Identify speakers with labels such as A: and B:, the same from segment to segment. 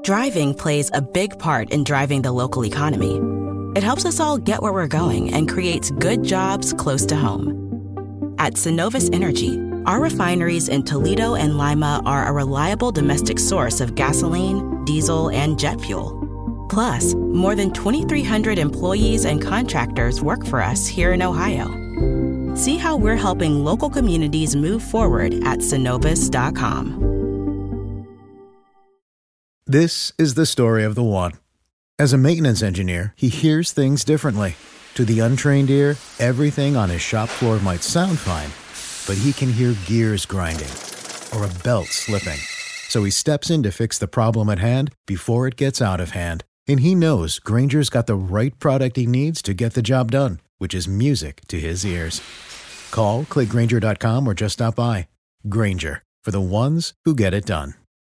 A: Driving plays a big part in driving the local economy. It helps us all get where we're going and creates good jobs close to home. At Synovus Energy, our refineries in Toledo and Lima are a reliable domestic source of gasoline, diesel, and jet fuel. Plus, more than 2,300 employees and contractors work for us here in Ohio. See how we're helping local communities move forward at Synovus.com.
B: This is the story of the one. As a maintenance engineer, he hears things differently. To the untrained ear, everything on his shop floor might sound fine, but he can hear gears grinding or a belt slipping. So he steps in to fix the problem at hand before it gets out of hand. And he knows Grainger's got the right product he needs to get the job done, which is music to his ears. Call, click Grainger.com, or just stop by. Grainger, for the ones who get it done.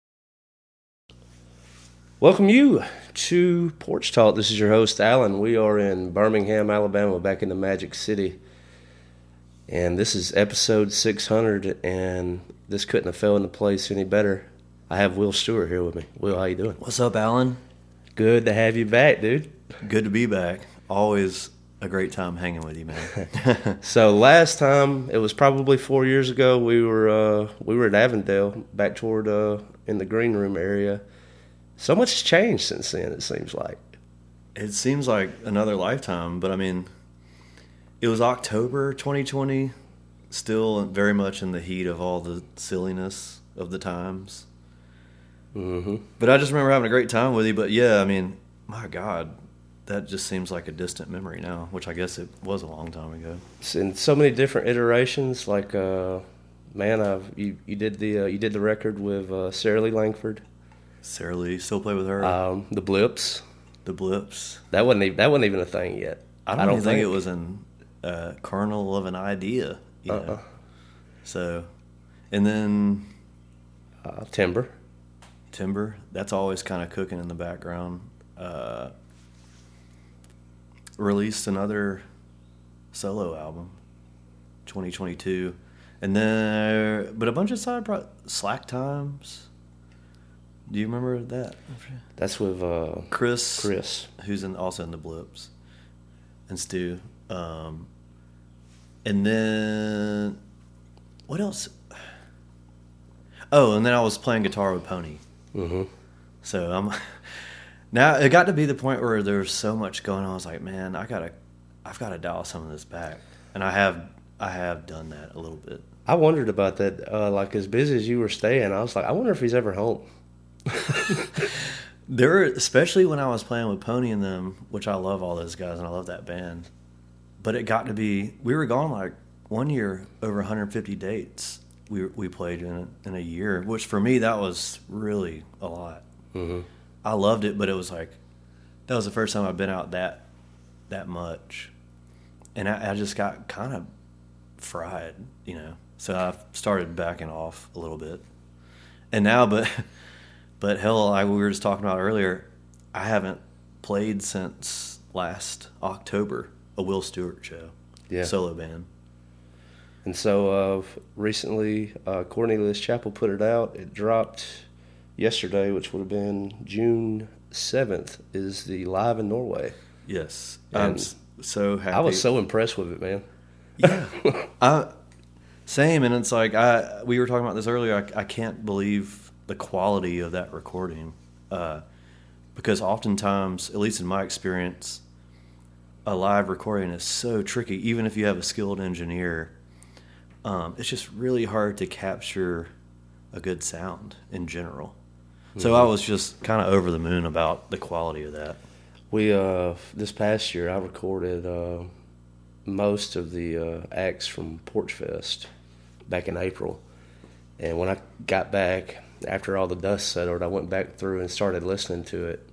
C: Welcome you to Porch Talk. This is your host, Alan. We are in Birmingham, Alabama, back in the Magic City. And this is episode 600, and this couldn't have fell into place any better. I have Will Stewart here with me. Will, how you doing?
D: What's up, Alan?
C: Good to have you back, dude.
D: Good to be back. Always a great time hanging with you, man.
C: So last time, it was probably 4 years ago, we were at Avondale, back toward in the green room area. So much has changed since then, it seems like.
D: It seems like another lifetime, but I mean, it was October 2020, still very much in the heat of all the silliness of the times.
C: Mm-hmm.
D: But I just remember having a great time with you. But yeah, I mean, my God, that just seems like a distant memory now, which I guess it was a long time ago.
C: It's in so many different iterations. Like, man, you did the record with Sarah Lee Langford.
D: Sarah Lee, still play with her.
C: The Blips.
D: The Blips.
C: That wasn't even a thing yet.
D: I don't even think it was an kernel of an idea. So, and then
C: Timber. That's
D: always kind of cooking in the background. Released another solo album, 2022, and then but a bunch of side Slack Times. Do you remember that?
C: That's with
D: Chris, who's also in the Blips, and Stu. And then what else? Oh, and then I was playing guitar with Pony.
C: Mm-hmm.
D: So now it got to be the point where there's so much going on. I was like, man, I've got to dial some of this back, and I have done that a little bit.
C: I wondered about that. Like, as busy as you were staying, I was like, I wonder if he's ever home.
D: Especially when I was playing with Pony and them, which I love all those guys and I love that band. But it got to be, we were gone like 1 year, over 150 dates we played in a year, which for me that was really a lot.
C: Mm-hmm.
D: I loved it, but it was like that was the first time I've been out that much, and I just got kind of fried, you know. So I started backing off a little bit, and now, but hell, we were just talking about earlier, I haven't played since last October, a Will Stewart show, solo band.
C: And so recently, Cornelius Chapel put it out. It dropped yesterday, which would have been June 7th, is the Live in Norway.
D: Yes.
C: And
D: I'm so happy.
C: I was so impressed with it, man.
D: Yeah. Same, and it's like, we were talking about this earlier, I can't believe the quality of that recording, because oftentimes, at least in my experience, a live recording is so tricky. Even if you have a skilled engineer, it's just really hard to capture a good sound in general. Mm-hmm. So I was just kind of over the moon about the quality of that.
C: We this past year, I recorded most of the acts from Porch Fest back in April, and when I got back after all the dust settled, I went back through and started listening to it.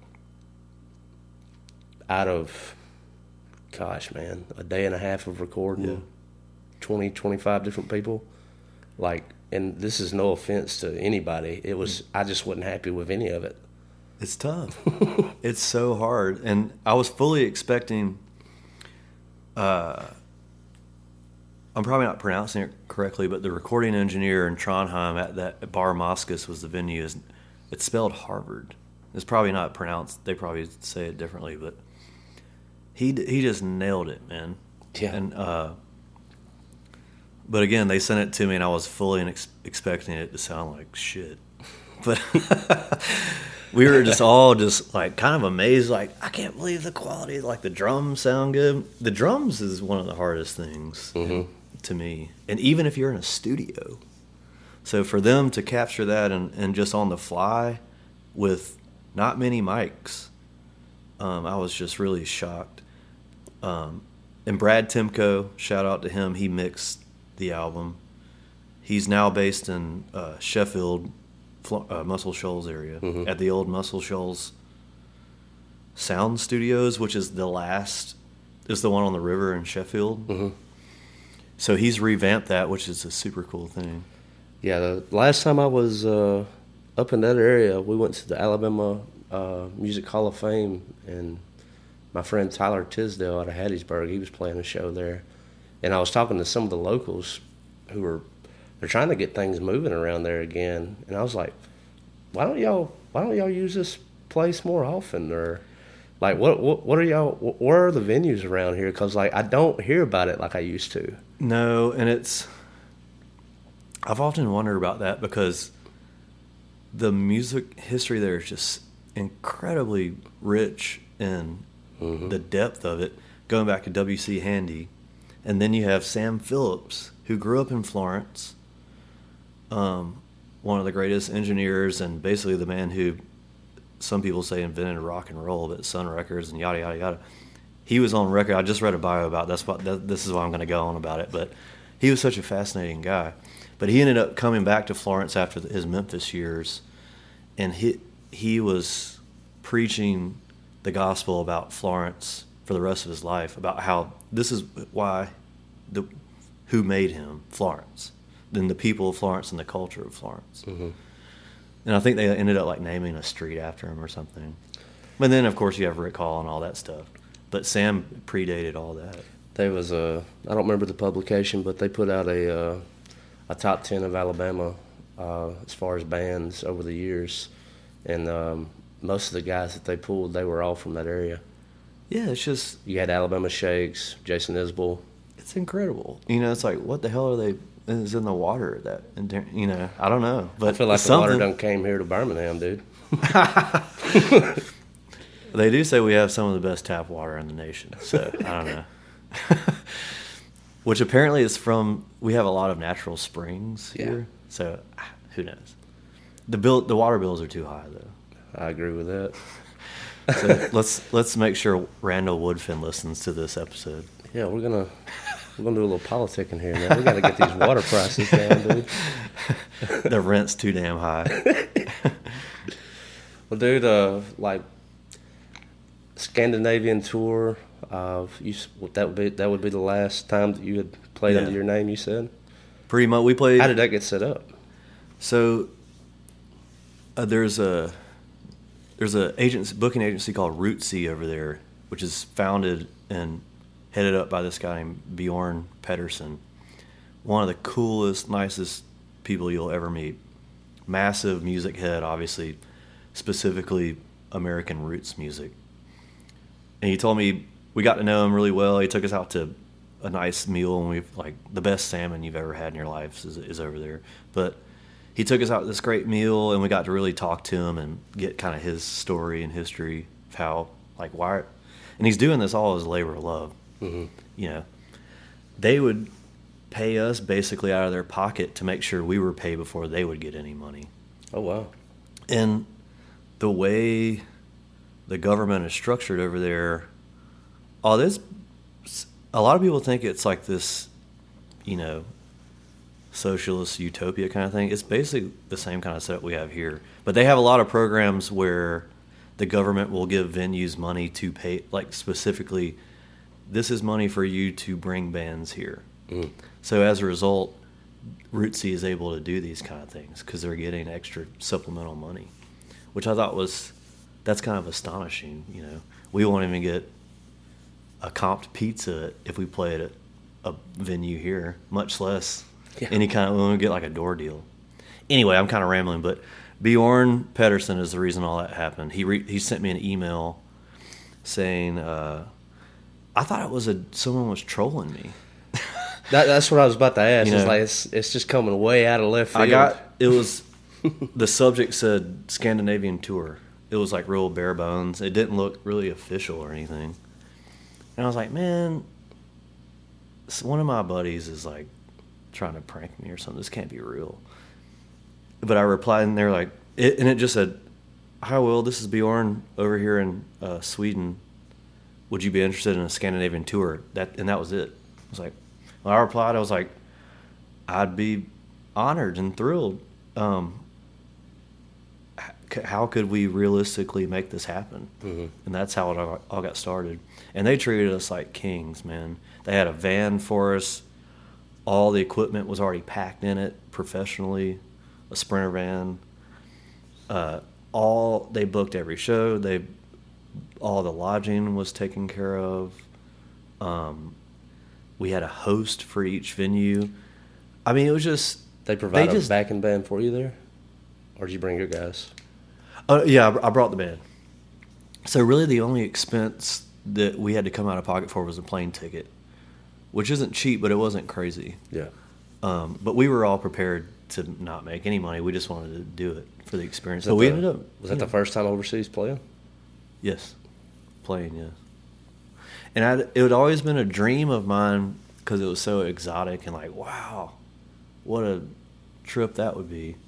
C: Out of, gosh, man, a day and a half of recording, 20, 25 different people, like, and this is no offense to anybody. It was, I just wasn't happy with any of it.
D: It's tough. It's so hard. And I was fully expecting, I'm probably not pronouncing it correctly, but the recording engineer in Trondheim at Bar Moskus was the venue. It's spelled Harvard. It's probably not pronounced. They probably say it differently, but he just nailed it, man.
C: Yeah.
D: And but again, they sent it to me, and I was fully expecting it to sound like shit. But we were just all just like kind of amazed, like, I can't believe the quality. Like, the drums sound good. The drums is one of the hardest things to me, and even if you're in a studio. So for them to capture that and just on the fly with not many mics, I was just really shocked. And Brad Timko, shout out to him, he mixed the album. He's now based in Sheffield, Muscle Shoals area, at the old Muscle Shoals Sound Studios, which is the one on the river in Sheffield. So he's revamped that, which is a super cool thing.
C: Yeah, the last time I was up in that area, we went to the Alabama Music Hall of Fame, and my friend Tyler Tisdale out of Hattiesburg, he was playing a show there. And I was talking to some of the locals they're trying to get things moving around there again. And I was like, why don't y'all use this place more often? Or like, where are the venues around here? Because like, I don't hear about it like I used to.
D: No, and I've often wondered about that because the music history there is just incredibly rich in the depth of it, going back to W.C. Handy. And then you have Sam Phillips, who grew up in Florence, one of the greatest engineers and basically the man who some people say invented rock and roll, but Sun Records and yada, yada, yada. He was on record. I just read a bio about this is why I'm going to go on about it. But he was such a fascinating guy. But he ended up coming back to Florence after his Memphis years, and he was preaching the gospel about Florence for the rest of his life, about how this is why who made him Florence, then the people of Florence and the culture of Florence. And I think they ended up like naming a street after him or something. But then, of course, you have Rick Hall and all that stuff. But Sam predated all that.
C: There was I don't remember the publication, but they put out a top 10 of Alabama as far as bands over the years. And most of the guys that they pulled, they were all from that area.
D: Yeah, it's just...
C: You had Alabama Shakes, Jason Isbell.
D: It's incredible. You know, it's like, what the hell are they... Is in the water that... You know, I don't know. But
C: I feel like the water done came here to Birmingham, dude.
D: They do say we have some of the best tap water in the nation, so I don't know. Which apparently is from... We have a lot of natural springs here, so who knows. The water bills are too high, though.
C: I agree with that.
D: So let's make sure Randall Woodfin listens to this episode.
C: Yeah, we're gonna do a little politicking here, man. We gotta get these water prices down, dude.
D: The rent's too damn high.
C: Well, dude, like Scandinavian tour, that would be the last time that you had played under your name. You said
D: pretty much. We played.
C: How did that get set up?
D: So there's a booking agency called Rootsy over there, which is founded and headed up by this guy named Bjorn Pedersen. One of the coolest, nicest people you'll ever meet. Massive music head, obviously, specifically American roots music. And he told me, we got to know him really well. He took us out to a nice meal, and we've like the best salmon you've ever had in your life is over there. But he took us out to this great meal, and we got to really talk to him and get kind of his story and history of how, like, why. And he's doing this all as a labor of love. You know, they would pay us basically out of their pocket to make sure we were paid before they would get any money.
C: Oh, wow.
D: And the way the government is structured over there, a lot of people think it's like this, you know, socialist utopia kind of thing. It's basically the same kind of setup we have here. But they have a lot of programs where the government will give venues money to pay, like specifically, this is money for you to bring bands here. So as a result, Rootsy is able to do these kind of things because they're getting extra supplemental money, which I thought that's kind of astonishing. You know, we won't even get a comped pizza if we play at a venue here, much less any kind of, when we get like a door deal. Anyway, I'm kind of rambling, but Bjorn Pedersen is the reason all that happened. He sent me an email saying, I thought it was someone was trolling me.
C: That's what I was about to ask.
D: You know,
C: It's just coming way out of left field.
D: The subject said Scandinavian tour. It was like real bare bones. It didn't look really official or anything. And I was like, man, one of my buddies is like trying to prank me or something. This can't be real. But I replied, and they're like, it just said, "Hi, Will. This is Bjorn over here in Sweden. Would you be interested in a Scandinavian tour?" And that was it. I was like, well, I replied, I was like, I'd be honored and thrilled. How could we realistically make this happen? Mm-hmm. And that's how it all got started. And they treated us like kings, man. They had a van for us. All the equipment was already packed in it professionally, a Sprinter van. They booked every show. All the lodging was taken care of. We had a host for each venue. I mean, it was just...
C: They provided a backing band for you there? Or did you bring your guys?
D: Yeah, I brought the band. So really the only expense that we had to come out of pocket for was a plane ticket, which isn't cheap, but it wasn't crazy.
C: Yeah.
D: But we were all prepared to not make any money. We just wanted to do it for the experience. So we ended up...
C: Was that the first time overseas playing?
D: Yes. Playing, yes. And it had always been a dream of mine because it was so exotic and like, wow, what a trip that would be.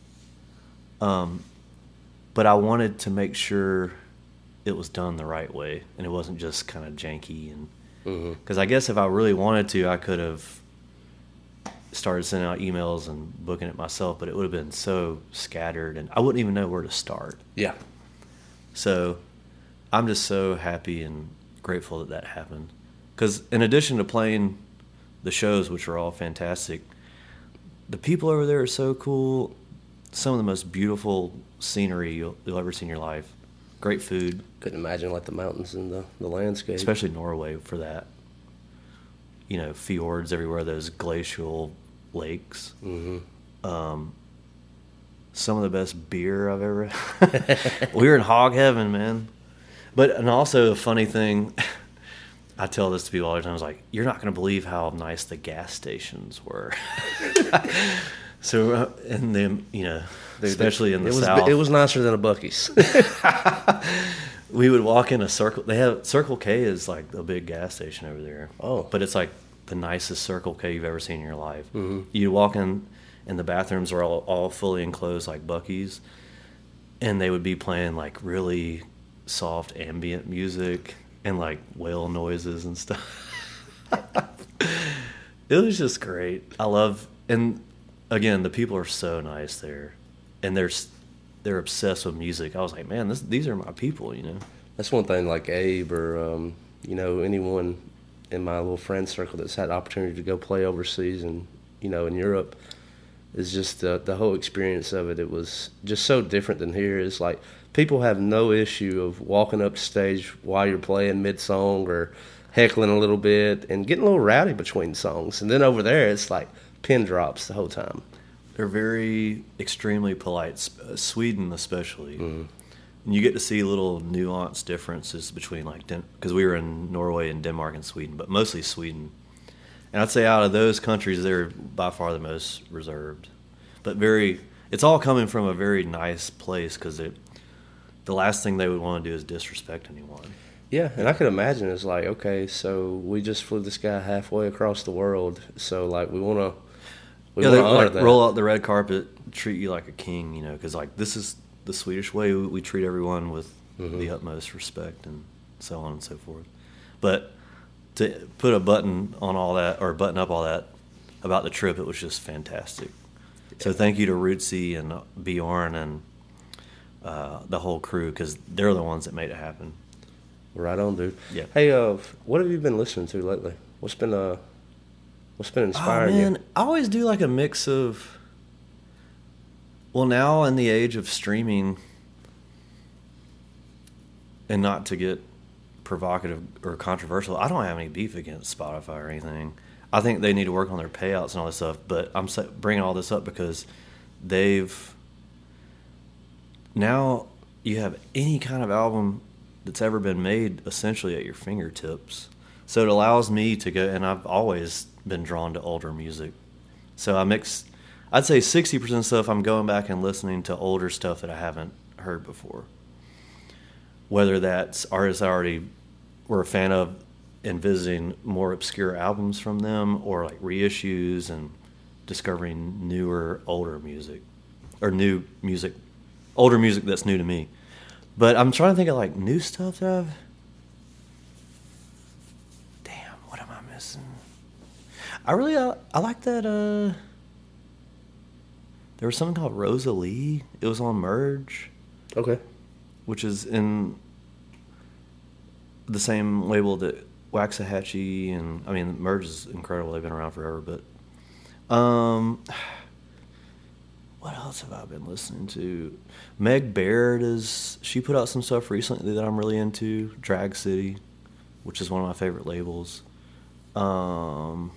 D: But I wanted to make sure it was done the right way and it wasn't just kind of janky. And because I guess if I really wanted to, I could have started sending out emails and booking it myself, but it would have been so scattered and I wouldn't even know where to start.
C: Yeah.
D: So I'm just so happy and grateful that happened. Because in addition to playing the shows, which were all fantastic, the people over there are so cool. Some of the most beautiful scenery you'll ever see in your life. Great food.
C: Couldn't imagine like the mountains and the landscape.
D: Especially Norway for that. You know, fjords everywhere, those glacial lakes. Mm-hmm. Some of the best beer I've ever had. We were in hog heaven, man. And also a funny thing, I tell this to people all the time, I was like, you're not going to believe how nice the gas stations were. So, and them, you know, especially in the South.
C: It was nicer than a Buc-ee's.
D: We would walk in a Circle. They have Circle K is like a big gas station over there.
C: Oh.
D: But it's like the nicest Circle K you've ever seen in your life.
C: Mm-hmm.
D: You walk in, and the bathrooms are all fully enclosed like Buc-ee's. And they would be playing like really soft ambient music and like whale noises and stuff. It was just great. And again, the people are so nice there, and they're obsessed with music. I was like, man, these are my people, you know.
C: That's one thing. Like Abe or you know, anyone in my little friend circle that's had the opportunity to go play overseas and in Europe, is just the whole experience of it. It was just so different than here. It's like people have no issue of walking up to stage while you're playing mid-song or heckling a little bit and getting a little rowdy between songs. And then over there, it's like pin drops the whole time.
D: They're very extremely polite, Sweden especially.
C: Mm-hmm.
D: And you get to see little nuanced differences between because we were in Norway and Denmark and Sweden, but mostly Sweden. And I'd say out of those countries, they're by far the most reserved. But it's all coming from a very nice place because the last thing they would want to do is disrespect anyone.
C: Yeah, and I could imagine it's like, okay, so we just flew this guy halfway across the world, so like we want to
D: they
C: honor that.
D: Roll out the red carpet, treat you like a king, because like this is the Swedish way. We treat everyone with the utmost respect and so on and so forth. But to put a button on all that, or button up all that about the trip, it was just fantastic. So thank you to Rootsy and Bjorn and the whole crew, because they're the ones that made it happen.
C: Right on, dude.
D: Yeah.
C: Hey, what have you been listening to lately? What's been inspiring you?
D: I always do like a mix of. Well, now in the age of streaming, and not to get provocative or controversial, I don't have any beef against Spotify or anything. I think they need to work on their payouts and all this stuff. But I'm bringing all this up because they've now you have any kind of album that's ever been made essentially at your fingertips. So it allows me to go, and I've always been drawn to older music. So I'd say 60% of stuff I'm going back and listening to older stuff that I haven't heard before. Whether that's artists I already were a fan of and visiting more obscure albums from them, or like reissues and discovering newer, older music. Or older music that's new to me. But I'm trying to think of like new stuff that damn, what am I missing? I like that, there was something called Rosalie. It was on Merge.
C: Okay. Which
D: is in the same label that Waxahachie and, I mean, Merge is incredible. They've been around forever, but what else have I been listening to? Meg Baird she put out some stuff recently that I'm really into. Drag City, which is one of my favorite labels. Damn.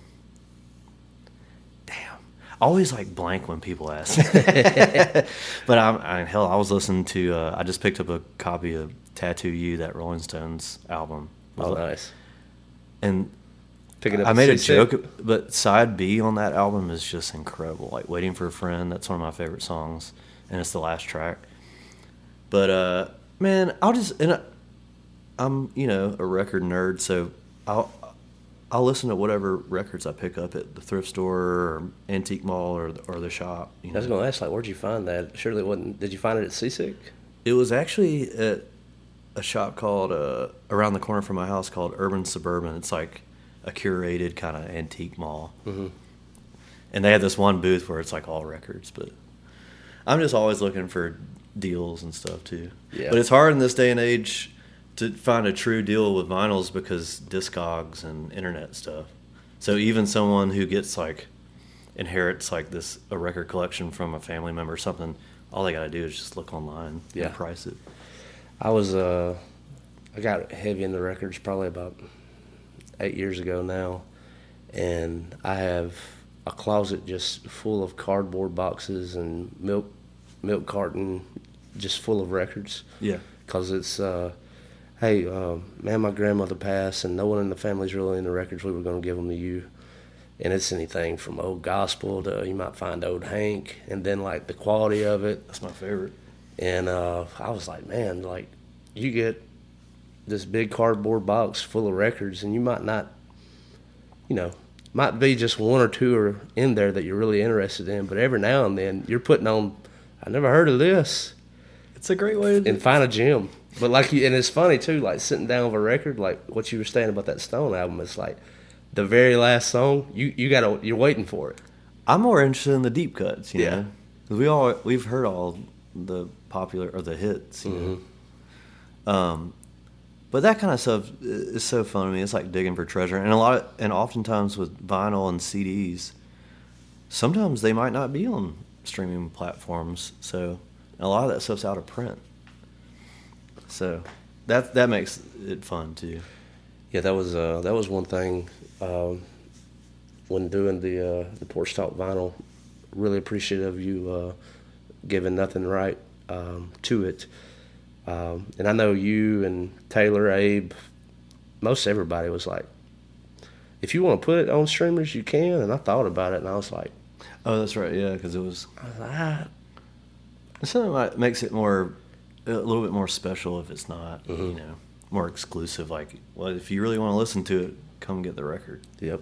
D: I always like blank when people ask. But I was listening to, I just picked up a copy of Tattoo You, that Rolling Stones album.
C: Oh, nice.
D: And
C: Pick it up
D: I made a joke, but side B on that album is just incredible. Like Waiting for a Friend, that's one of my favorite songs, and it's the last track. But man, I'm a record nerd, so I'll listen to whatever records I pick up at the thrift store or antique mall or the shop.
C: I was going to ask, like, where'd you find that? Surely it wasn't. Did you find it at Seasick?
D: It was actually at a shop called around the corner from my house called Urban Suburban. It's like a curated kind of antique mall. Mm-hmm. And they had this one booth where it's like all records, but I'm just always looking for deals and stuff too. Yeah. But it's hard in this day and age to find a true deal with vinyls because Discogs and internet stuff. So even someone who gets inherits a record collection from a family member or something, all they got to do is just look online and price it.
C: I got heavy into records probably about 8 years ago now, and I have a closet just full of cardboard boxes and milk carton just full of records.
D: Yeah.
C: Because it's, hey, man, my grandmother passed, and no one in the family's really into records. We were going to give them to you. And it's anything from old gospel to you might find old Hank, and then, like, the quality of it.
D: That's my favorite.
C: And I was like, man, like, you get this big cardboard box full of records, and you might not, might be just one or two are in there that you're really interested in, but every now and then you're putting on, I never heard of this.
D: It's a great way to
C: and find a gem. But and it's funny too, like sitting down with a record, like what you were saying about that Stone album. It's like the very last song, you're waiting for it.
D: I'm more interested in the deep cuts, you know, because we've heard all the popular or the hits, you know. But that kind of stuff is so fun to me. It's like digging for treasure, and oftentimes with vinyl and CDs, sometimes they might not be on streaming platforms, so a lot of that stuff's out of print. So that makes it fun too.
C: Yeah, that was one thing when doing the Porch Talk vinyl. Really appreciative of you giving Nothing Right to it. And I know you and Taylor, Abe, most everybody was like, if you want to put it on streamers, you can. And I thought about it, and I was like,
D: oh, that's right, yeah, because it was.
C: I was like,
D: something that makes it a little bit more special if it's not, more exclusive. Like, well, if you really want to listen to it, come get the record.
C: Yep.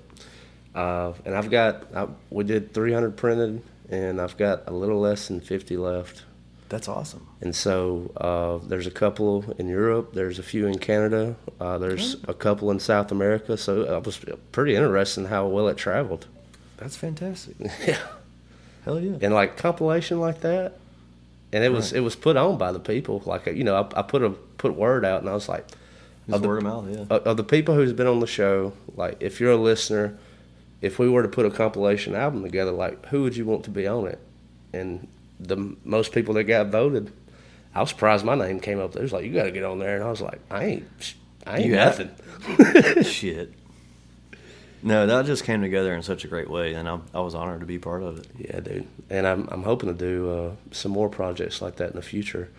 C: And we did 300 printed, and I've got a little less than 50 left.
D: That's awesome.
C: And so there's a couple in Europe. There's a few in Canada. There's a couple in South America. So it was pretty interesting how well it traveled.
D: That's fantastic.
C: Yeah.
D: Hell yeah.
C: And like compilation like that, and it was put on by the people. Like I put word out, and I was like,
D: word of mouth, yeah.
C: Of the people who's been on the show, like if you're a listener, if we were to put a compilation album together, like who would you want to be on it? And the most people that got voted, I was surprised my name came up there. It was like, you got to get on there. And I was like, I ain't nothing.
D: Shit. No, that just came together in such a great way, and I was honored to be part of it.
C: Yeah, dude. And I'm hoping to do some more projects like that in the future.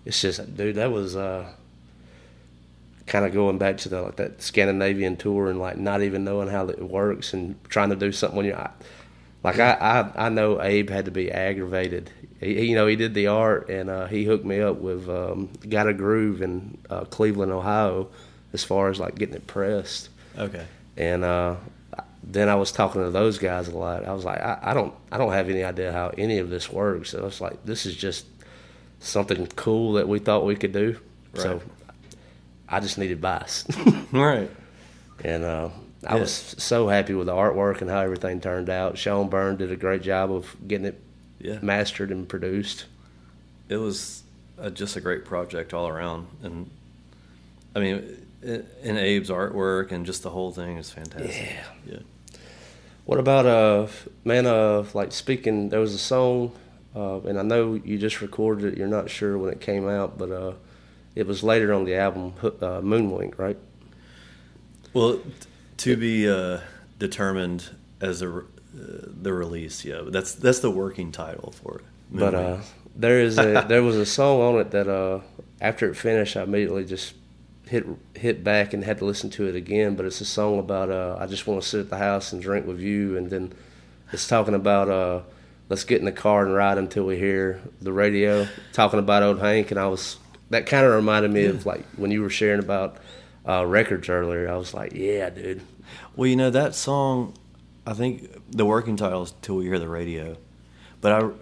C: it's just, dude, that was kind of going back to that Scandinavian tour and like not even knowing how it works and trying to do something when you're like, I know Abe had to be aggravated. He did the art, and he hooked me up with Got a Groove in Cleveland, Ohio, as far as like getting it pressed.
D: Okay.
C: And then I was talking to those guys a lot. I was like, I don't have any idea how any of this works. So I was like, this is just something cool that we thought we could do. Right. So I just needed bass.
D: Right.
C: And I was so happy with the artwork and how everything turned out. Sean Byrne did a great job of getting it mastered and produced.
D: It was just a great project all around. And, I mean, in Abe's artwork and just the whole thing is fantastic. Yeah.
C: What about, like speaking, there was a song, and I know you just recorded it. You're not sure when it came out, but it was later on the album, Moonwing, right?
D: Well, to be determined as the release, yeah. But that's the working title for it.
C: But there was a song on it that after it finished, I immediately just hit back and had to listen to it again. But it's a song about I just want to sit at the house and drink with you, and then it's talking about let's get in the car and ride until we hear the radio talking about old Hank, and that kind of reminded me of like when you were sharing about records earlier. I was like, yeah, dude.
D: Well, that song, I think the working title is Till We Hear the Radio. But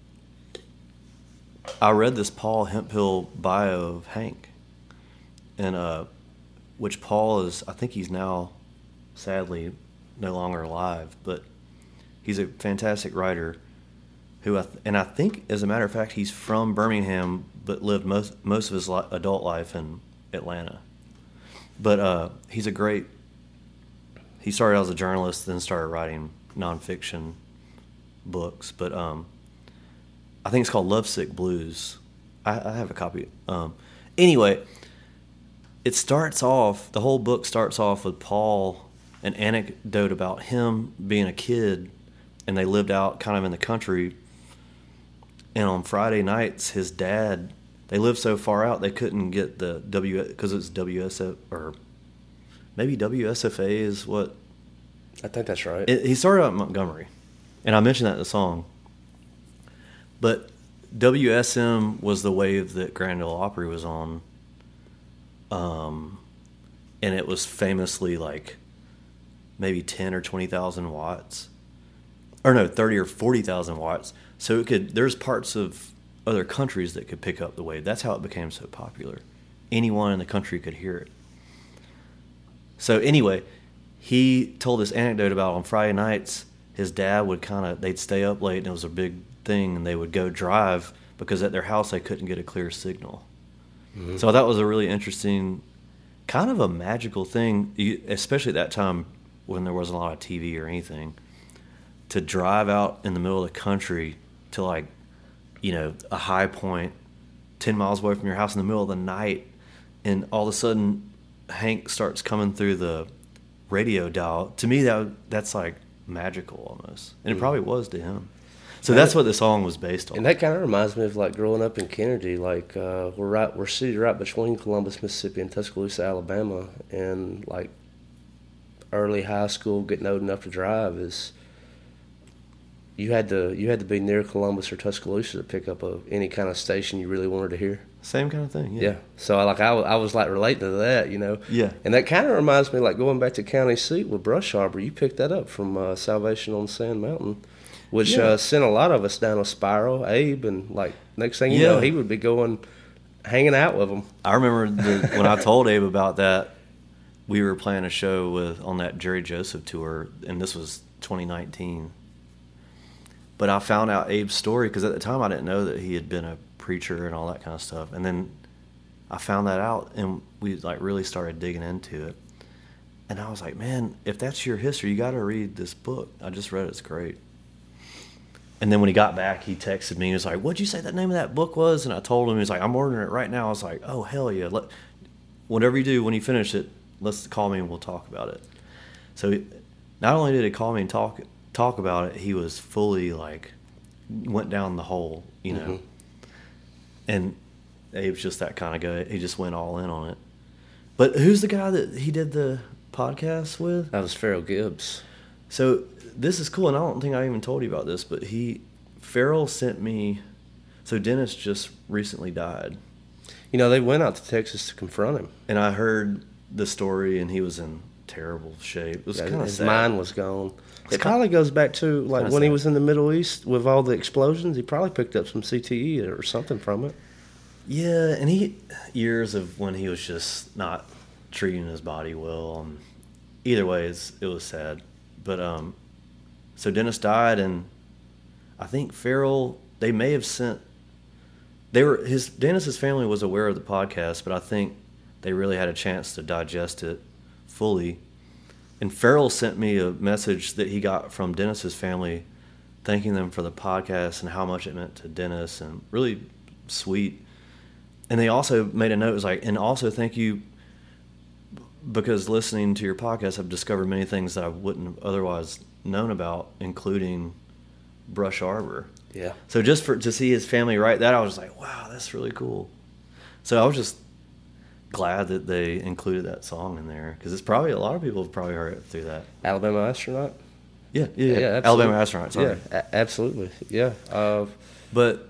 D: I read this Paul Hemphill bio of Hank, and which Paul is, I think he's now sadly no longer alive, but he's a fantastic writer who, I think, as a matter of fact, he's from Birmingham, but lived most of his adult life in Atlanta. But he's a great. He started out as a journalist, then started writing nonfiction books. But I think it's called Lovesick Blues. I have a copy. Anyway, the whole book starts off with Paul, an anecdote about him being a kid, and they lived out kind of in the country. And on Friday nights, his dad, they lived so far out they couldn't get the because it's WSF, or maybe WSFA is what.
C: I think that's right.
D: He started out in Montgomery, and I mentioned that in the song. But WSM was the wave that Grand Ole Opry was on, and it was famously like maybe 10 or 20,000 watts, or no, 30 or 40,000 watts. So there's parts of other countries that could pick up the wave. That's how it became so popular. Anyone in the country could hear it. So anyway, he told this anecdote about on Friday nights, his dad would they'd stay up late, and it was a big thing, and they would go drive because at their house they couldn't get a clear signal. Mm-hmm. So that was a really interesting, kind of a magical thing, especially at that time when there wasn't a lot of TV or anything, to drive out in the middle of the country to a high point 10 miles away from your house in the middle of the night, and all of a sudden Hank starts coming through the radio dial. To me, that's like magical almost, and it probably was to him. So that's what the song was based on.
C: And that kind of reminds me of like growing up in Kennedy. Like we're city right between Columbus, Mississippi, and Tuscaloosa, Alabama, and like early high school, getting old enough to drive is. You had to be near Columbus or Tuscaloosa to pick up any kind of station you really wanted to hear.
D: Same kind of thing, yeah.
C: Yeah. So I was like relating to that,
D: Yeah.
C: And that kind of reminds me, like going back to County Seat with Brush Arbor. You picked that up from Salvation on Sand Mountain, which sent a lot of us down a spiral. Abe, and like next thing you know, he would be hanging out with them.
D: I remember when I told Abe about that, we were playing a show on that Jerry Joseph tour, and this was 2019. But I found out Abe's story because at the time I didn't know that he had been a preacher and all that kind of stuff. And then I found that out, and we like really started digging into it. And I was like, man, if that's your history, you got to read this book. I just read it. It's great. And then when he got back, he texted me. He was like, what'd you say that name of that book was? And I told him. He was like, I'm ordering it right now. I was like, oh, hell yeah. Whatever you do when you finish it, let's call me and we'll talk about it. So not only did he call me and talk about it, he was fully like went down the hole, Mm-hmm. And Abe's just that kind of guy. He just went all in on it. But who's the guy that he did the podcast with?
C: That was Farrell Gibbs.
D: So this is cool, and I don't think I even told you about this, but Farrell sent me. So Dennis just recently died.
C: You know, they went out to Texas to confront him,
D: and I heard the story, and he was in terrible shape. It was kind of sad.
C: His mind was gone. It probably goes back to like when he was in the Middle East with all the explosions. He probably picked up some CTE or something from it.
D: Yeah, and years of when he was just not treating his body well. Either way, it was sad. But so Dennis died, and I think Farrell, they may have sent. Dennis's family was aware of the podcast, but I think they really had a chance to digest it fully. And Farrell sent me a message that he got from Dennis's family, thanking them for the podcast and how much it meant to Dennis, and really sweet. And they also made a note, it was like, and also thank you because listening to your podcast, I've discovered many things that I wouldn't have otherwise known about, including Brush Arbor.
C: Yeah.
D: So just to see his family write that, I was like, wow, that's really cool. So I was just glad that they included that song in there, because it's probably, a lot of people have probably heard it through that.
C: Alabama Astronaut?
D: Yeah, Alabama Astronaut, sorry.
C: Yeah, absolutely, yeah.
D: But,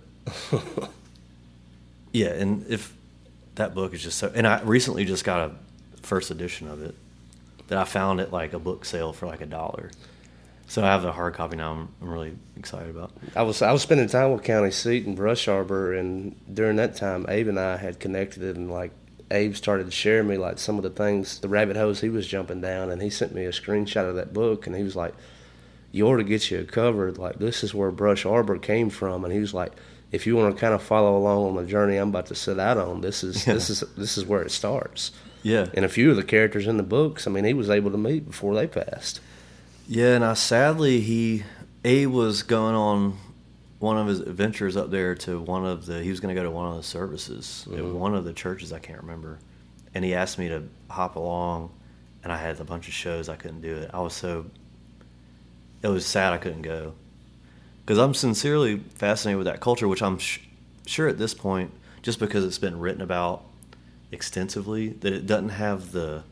D: yeah, and if that book is just so, and I recently just got a first edition of it that I found at like a book sale for like $1. So I have the hard copy now. I'm really excited about.
C: I was spending time with County Seat in Brush Arbor, and during that time, Abe and I had connected, and like Abe started to share me like some of the things, the rabbit holes he was jumping down, and he sent me a screenshot of that book, and he was like, "You ought to get you a cover. Like, this is where Brush Arbor came from," and he was like, "If you want to kind of follow along on the journey I'm about to set out on, this is where it starts."
D: Yeah.
C: And a few of the characters in the books, I mean, he was able to meet before they passed.
D: Yeah, and sadly, Abe was going on one of his adventures up there to he was going to go to one of the services at one of the churches, I can't remember. And he asked me to hop along, and I had a bunch of shows, I couldn't do it. It was sad I couldn't go. Because I'm sincerely fascinated with that culture, which I'm sure at this point, just because it's been written about extensively, that it doesn't have the...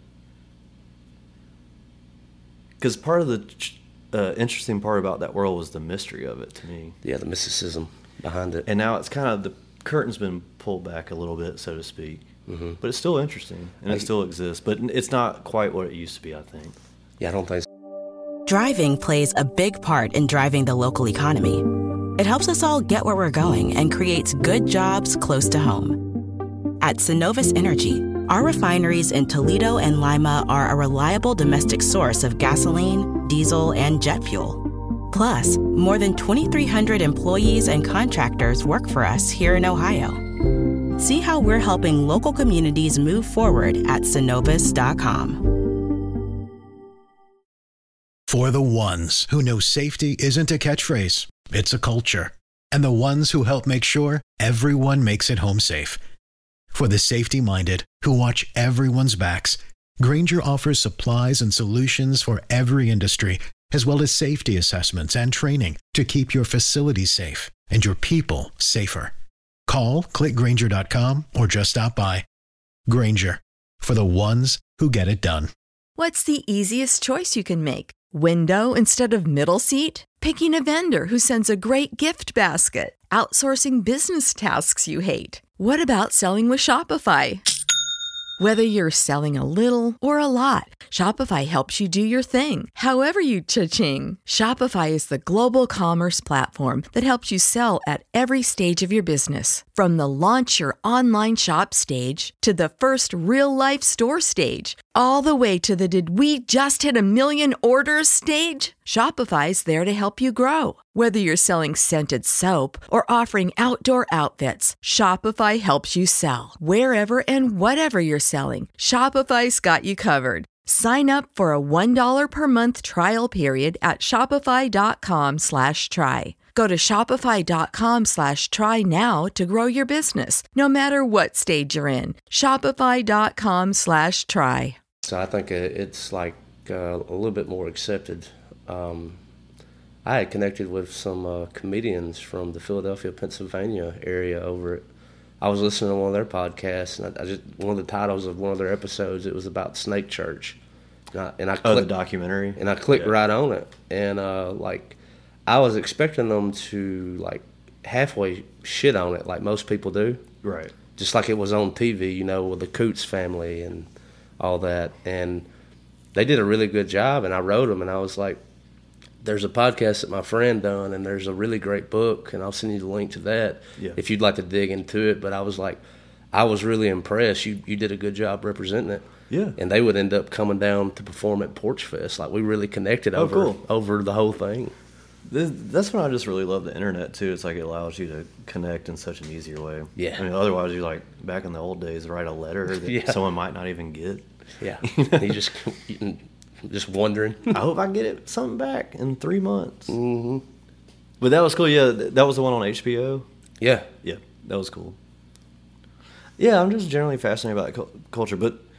D: Because part of the interesting part about that world was the mystery of it to me.
C: Yeah, the mysticism behind it.
D: And now it's kind of, the curtain's been pulled back a little bit, so to speak. Mm-hmm. But it's still interesting, and it still exists. But it's not quite what it used to be, I think.
C: Yeah, I don't think so.
A: Driving plays a big part in driving the local economy. It helps us all get where we're going and creates good jobs close to home. At Synovus Energy, our refineries in Toledo and Lima are a reliable domestic source of gasoline, diesel, and jet fuel. Plus, more than 2,300 employees and contractors work for us here in Ohio. See how we're helping local communities move forward at Synovus.com.
B: For the ones who know safety isn't a catchphrase, it's a culture. And the ones who help make sure everyone makes it home safe. For the safety-minded who watch everyone's backs, Grainger offers supplies and solutions for every industry, as well as safety assessments and training to keep your facilities safe and your people safer. Call, click Grainger.com, or just stop by. Grainger, for the ones who get it done.
E: What's the easiest choice you can make? Window instead of middle seat? Picking a vendor who sends a great gift basket? Outsourcing business tasks you hate? What about selling with Shopify? Whether you're selling a little or a lot, Shopify helps you do your thing, however you cha-ching. Shopify is the global commerce platform that helps you sell at every stage of your business. From the launch your online shop stage to the first real-life store stage, all the way to the did we just hit 1 million orders stage. Shopify's there to help you grow. Whether you're selling scented soap or offering outdoor outfits, Shopify helps you sell. Wherever and whatever you're selling, Shopify's got you covered. Sign up for a $1 per month trial period at shopify.com/try. Go to shopify.com/try now to grow your business, no matter what stage you're in. Shopify.com/try.
C: So I think it's like a little bit more accepted. I had connected with some comedians from the Philadelphia, Pennsylvania area over at I was listening to one of their podcasts, and I just one of the titles of one of their episodes, it was about Snake Church, and I clicked,
D: the documentary,
C: and I clicked right on it, and like I was expecting them to like halfway shit on it, like most people do,
D: right?
C: Just like it was on TV, you know, with the Coots family and all that, and they did a really good job. And I wrote them, and I was like, there's a podcast that my friend done, and there's a really great book, and I'll send you the link to that if you'd like to dig into it. But I was like, I was really impressed. You did a good job representing it.
D: Yeah.
C: And they would end up coming down to perform at Porch Fest. Like, we really connected over the whole thing.
D: That's when I just really love the internet, too. It's like it allows you to connect in such an easier way.
C: Yeah.
D: I mean, otherwise, you like, back in the old days, write a letter that someone might not even get.
C: Yeah. You just wondering.
D: I hope I get something back in 3 months.
C: Mm-hmm.
D: But that was cool. Yeah, that was the one on HBO.
C: Yeah.
D: Yeah, that was cool. Yeah, I'm just generally fascinated by culture.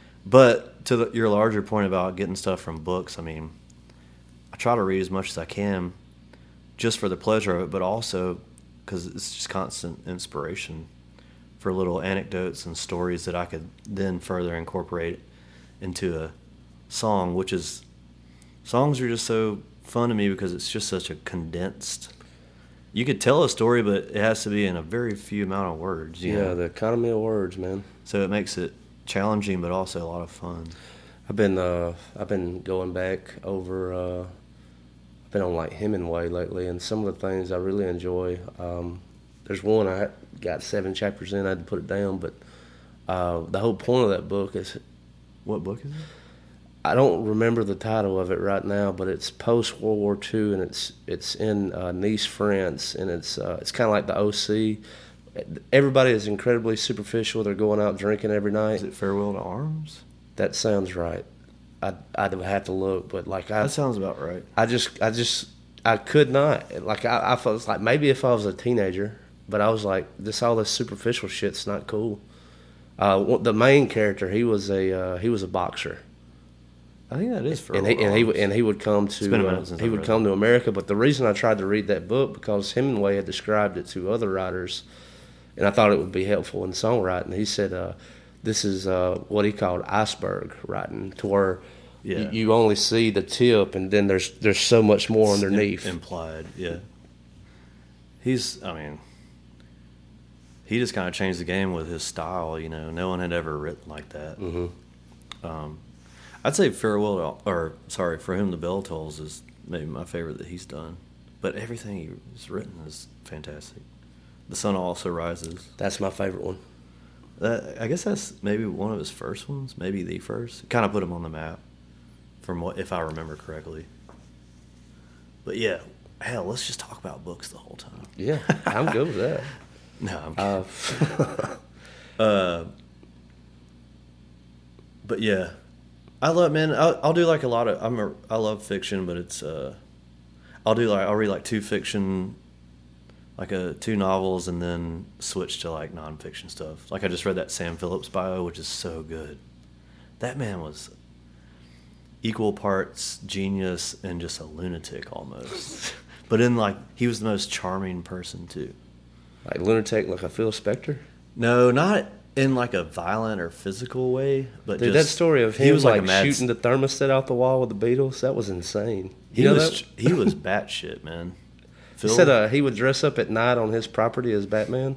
D: But to your larger point about getting stuff from books, I mean, I try to read as much as I can just for the pleasure of it, but also because it's just constant inspiration for little anecdotes and stories that I could then further incorporate into a song, songs are just so fun to me because it's just such a condensed. You could tell a story, but it has to be in a very few amount of words. You know?
C: The economy of words, man.
D: So it makes it challenging, but also a lot of fun.
C: I've been going back over. I've been on like Hemingway lately, and some of the things I really enjoy. There's one I got 7 chapters in. I had to put it down, but the whole point of that book is.
D: What book is it?
C: I don't remember the title of it right now, but it's post World War II, and it's in Nice, France, and it's kind of like the OC. Everybody is incredibly superficial. They're going out drinking every night.
D: Is it Farewell to Arms? That
C: sounds right. I'd have to look, but like
D: that sounds about right.
C: I could not. Like I felt like maybe if I was a teenager, but I was like, all this superficial shit's not cool. The main character, he was a boxer.
D: I think that is for
C: and he would come to America. But the reason I tried to read that book because Hemingway had described it to other writers, and I thought it would be helpful in songwriting. He said this is what he called iceberg writing, to where you only see the tip, and then there's so much more underneath.
D: Implied, yeah. He just kind of changed the game with his style. You know, no one had ever written like that.
C: Mm-hmm.
D: I'd say For Whom the Bell Tolls is maybe my favorite that he's done. But everything he's written is fantastic. The Sun Also Rises.
C: That's my favorite one.
D: I guess that's maybe one of his first ones, maybe the first. Kind of put him on the map, if I remember correctly. But yeah, hell, let's just talk about books the whole time.
C: Yeah, I'm good with that.
D: No, I'm kidding. But yeah. I'll do like a lot of. I love fiction, but it's. I'll read like 2 fiction, like 2 novels, and then switch to like nonfiction stuff. Like I just read that Sam Phillips bio, which is so good. That man was equal parts genius and just a lunatic almost. But he was the most charming person too.
C: Like lunatic, like a Phil Spector?
D: No, not in like a violent or physical way, but
C: dude, that story of him he was like shooting the thermostat out the wall with the Beatles, that was insane.
D: He was batshit, man.
C: Phil? He said he would dress up at night on his property as Batman.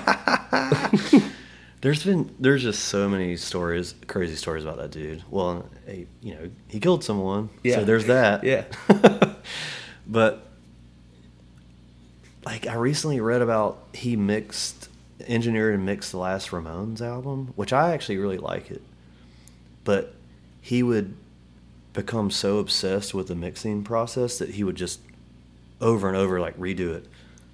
D: There's just so many crazy stories about that dude. Well, he killed someone, so there's that.
C: Yeah.
D: But like I recently read about he engineered and mixed the last Ramones album, which I actually really like it. But he would become so obsessed with the mixing process that he would just over and over like redo it,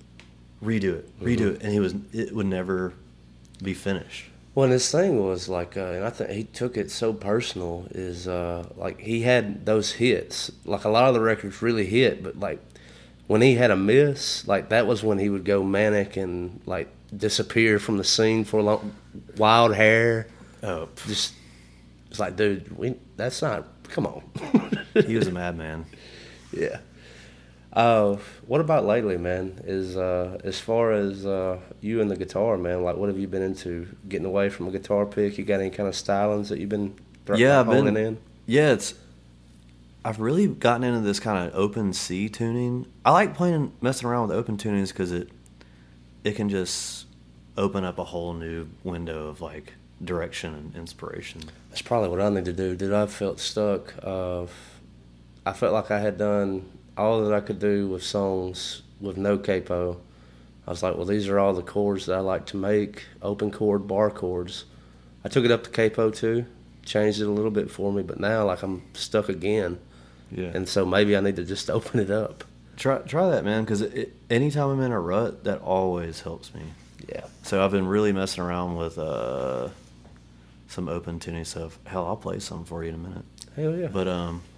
D: and it would never be finished.
C: Well, and his thing was like, and I think he took it so personal, is like he had those hits. Like a lot of the records really hit, but like when he had a miss, like that was when he would go manic and like disappear from the scene for a long, wild hair.
D: Oh,
C: just it's like, dude, that's not. Come on.
D: He was a madman.
C: Yeah. What about lately, man? Is as far as you and the guitar, man? Like, what have you been into? Getting away from a guitar pick? You got any kind of stylings that you've been honing in?
D: Yeah, I've really gotten into this kind of open C tuning. I like messing around with open tunings because it can just open up a whole new window of like direction and inspiration.
C: That's probably what I need to do. Dude, I felt stuck. I felt like I had done all that I could do with songs with no capo. I was like, well, these are all the chords that I like to make, open chord, bar chords. I took it up to capo too, changed it a little bit for me, but now like I'm stuck again.
D: Yeah.
C: And so maybe I need to just open it up.
D: Try that, man, because anytime I'm in a rut, that always helps me.
C: Yeah.
D: So I've been really messing around with some open tuning stuff. Hell, I'll play some for you in a minute.
C: Hell yeah.
D: But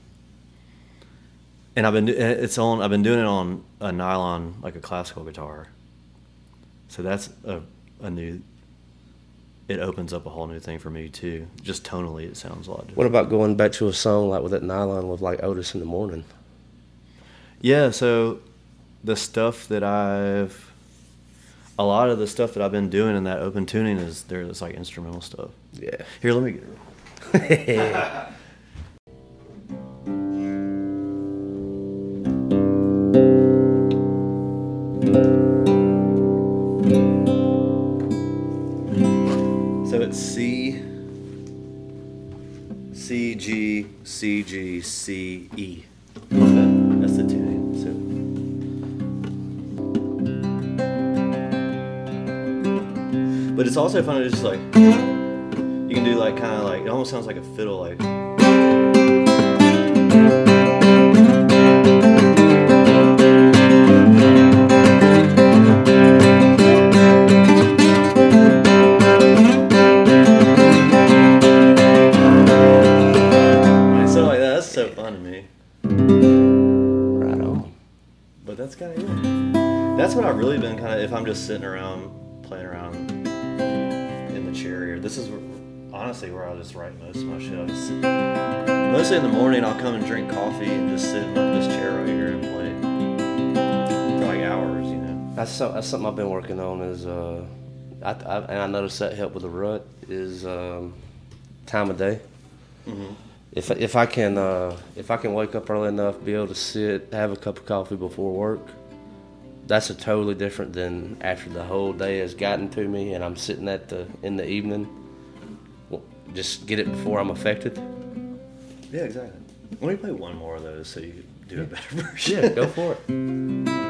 D: and I've been doing it on a nylon, like a classical guitar. So that's a new. It opens up a whole new thing for me too. Just tonally, it sounds a lot different.
C: What about going back to a song like with that nylon with like Otis in the Morning?
D: Yeah, so the stuff that a lot of the stuff that I've been doing in that open tuning there's like instrumental stuff.
C: Yeah.
D: Here, let me get it. So it's C, G, C, G, C, E. That's the tuning. So, but it's also fun to just like you can do like kind of like it almost sounds like a fiddle like. That's kind of it. That's what I've really been kind of, if I'm just sitting around, playing around in the chair here. This is honestly where I just write most of my shit. I just sit, mostly in the morning, I'll come and drink coffee and just sit in this chair right here and play for like hours, you know.
C: That's something I've been working on is, and I noticed that helped with the rut, is time of day. Mm-hmm. If I can wake up early enough, be able to sit, have a cup of coffee before work, that's a totally different than after the whole day has gotten to me and I'm sitting in the evening. Just get it before I'm affected.
D: Yeah, exactly. Let me play one more of those so you can do a better version.
C: Yeah, go for it.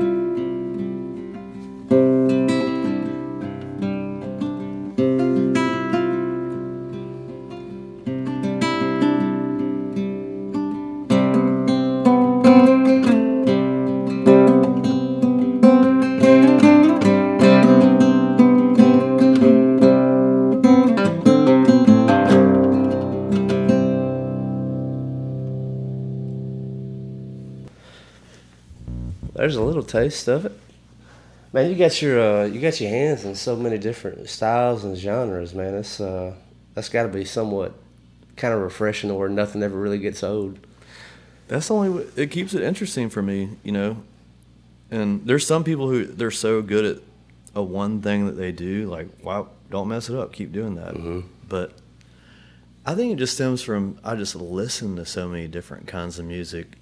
C: There's a little taste of it, man. You got your hands in so many different styles and genres, man. That's got to be somewhat kind of refreshing, where nothing ever really gets old.
D: That's the only. It keeps it interesting for me, you know. And there's some people who they're so good at a one thing that they do, like, wow, don't mess it up, keep doing that. Mm-hmm. But I think it just stems from I just listen to so many different kinds of music.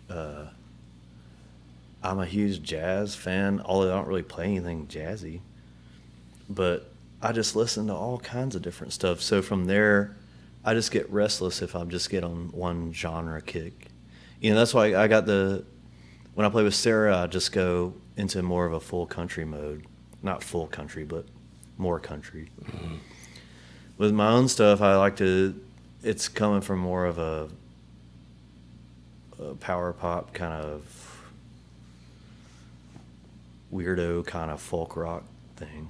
D: I'm a huge jazz fan, although I don't really play anything jazzy. But I just listen to all kinds of different stuff. So from there, I just get restless if I just get on one genre kick. You know, that's why when I play with Sarah, I just go into more of a full country mode. Not full country, but more country. Mm-hmm. With my own stuff, it's coming from more of a power pop kind of weirdo kind of folk rock thing.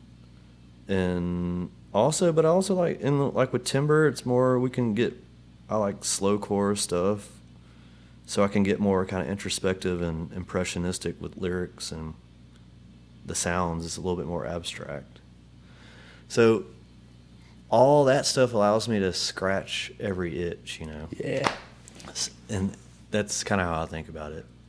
D: And also, but I also like with Timber, it's more I like slowcore stuff, so I can get more kind of introspective and impressionistic with lyrics, and the sounds is a little bit more abstract. So all that stuff allows me to scratch every itch, you know.
C: Yeah.
D: And that's kind of how I think about it.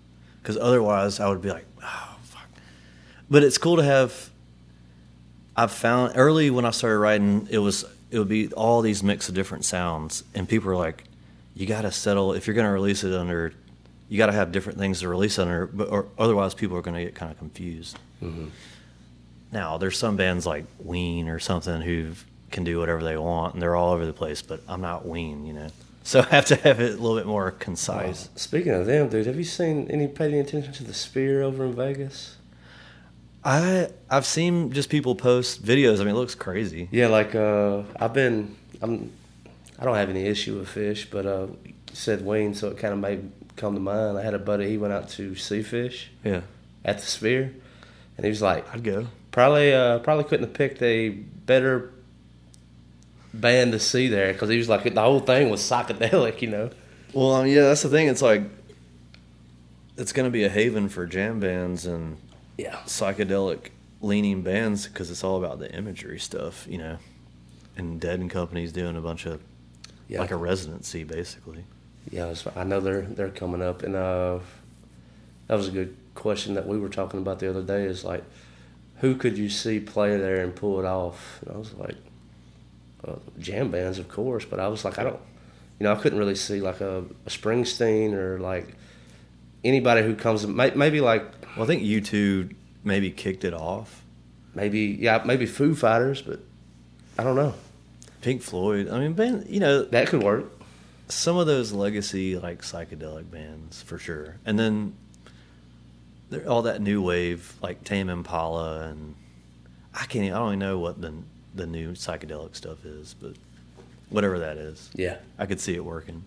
D: Because otherwise, I would be like, oh, fuck. But it's cool to have. I've found early when I started writing, it would be all these mix of different sounds, and people are like, you got to settle if you're going to release it under. You got to have different things to release under, or otherwise people are going to get kind of confused. Mm-hmm. Now, there's some bands like Ween or something who can do whatever they want, and they're all over the place, but I'm not Ween, you know. So I have to have it a little bit more concise.
C: Speaking of them, dude, have you seen paid any attention to the Sphere over in Vegas?
D: I've seen just people post videos. I mean, it looks crazy.
C: Yeah, like I don't have any issue with Fish, but you said Ween, so it kind of made come to mind. I had a buddy, he went out to see Fish.
D: Yeah.
C: At the Sphere, and he was like,
D: I'd go.
C: Probably couldn't have picked a better band to see there, because he was like, the whole thing was psychedelic, you know.
D: Well, yeah, that's the thing. It's like it's going to be a haven for jam bands and psychedelic leaning bands, because it's all about the imagery stuff, you know. And Dead and Company's doing a bunch of like a residency, basically. Yeah,
C: I know they're coming up, and that was a good question that we were talking about the other day. Is like, who could you see play there and pull it off? And I was like, jam bands, of course, but I was like, I couldn't really see like a Springsteen or like anybody who comes, maybe like.
D: Well, I think U2 maybe kicked it off.
C: Maybe Foo Fighters, but I don't know.
D: Pink Floyd. I mean, band, you know,
C: that could work.
D: Some of those legacy like psychedelic bands for sure, and then all that new wave like Tame Impala, and I don't even know what the new psychedelic stuff is, but whatever that is,
C: yeah,
D: I could see it working.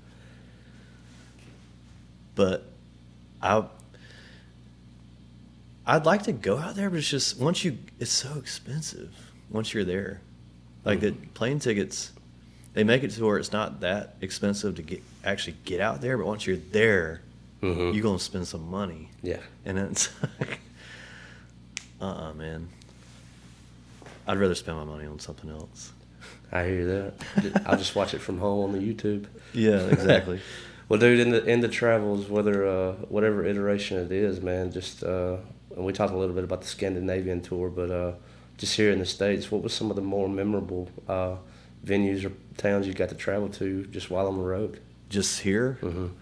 D: But I'd like to go out there, but it's just it's so expensive once you're there. Like the plane tickets, they make it to where it's not that expensive to actually get out there, but once you're there, you're gonna spend some money.
C: Yeah,
D: and it's like, man, I'd rather spend my money on something else.
C: I hear that. I'll just watch it from home on the YouTube.
D: Yeah, exactly.
C: Well, dude, in the travels, whatever iteration it is, man, just and we talked a little bit about the Scandinavian tour, but just here in the States, what was some of the more memorable venues or towns you got to travel to just while on the road?
D: Just here?